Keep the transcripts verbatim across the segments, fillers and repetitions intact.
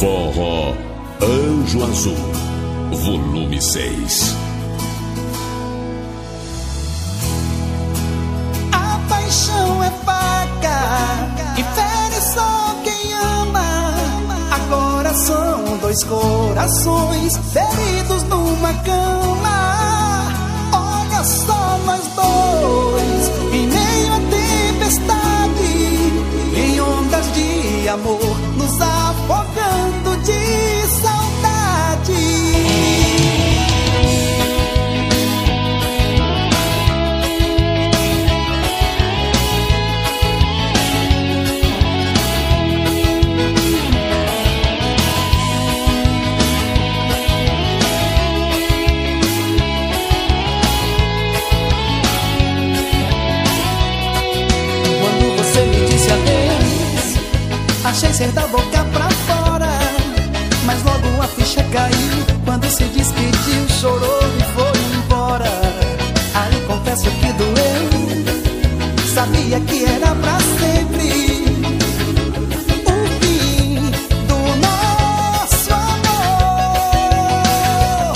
Forró Anjo Azul, volume seis. A paixão é faca e fere só quem ama. Agora são dois corações feridos numa cama. Olha só nós dois em meio à tempestade, em ondas de amor, nos afogando de saudade. Quando você me disse adeus, achei ser da boca pra fora, mas logo a ficha caiu. Quando se despediu, chorou e foi embora. Aí confesso que doeu, sabia que era pra sempre o fim do nosso amor.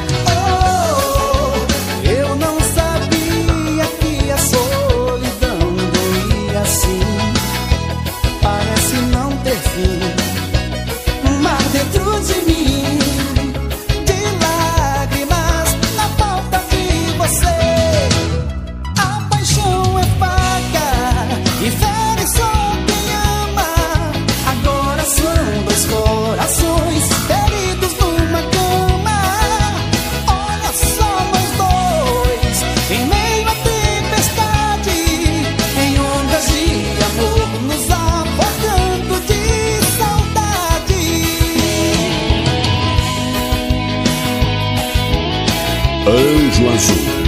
Oh, eu não sabia que a solidão doía assim. Parece não ter fim, mas dentro de mim, de lágrimas na falta de você. A paixão é faca e fere só quem ama. Agora são dois corações feridos numa cama. Olha só nós dois em meio à tempestade, em ondas de amor, nos afogando de saudade. Anjo Azul,